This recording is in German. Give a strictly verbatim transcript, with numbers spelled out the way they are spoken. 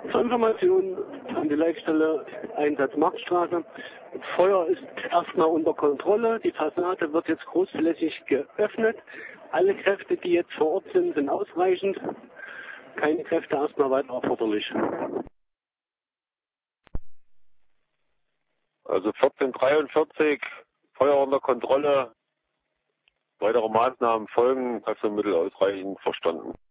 Zur Information an die Leitstelle Einsatz Marktstraße. Feuer ist erstmal unter Kontrolle. Die Fassade wird jetzt großflächig geöffnet. Alle Kräfte, die jetzt vor Ort sind, sind ausreichend. Keine Kräfte erstmal weiter erforderlich. Also vierzehn Uhr dreiundvierzig, Feuer unter Kontrolle. Weitere Maßnahmen folgen, Kräftemittel ausreichend verstanden.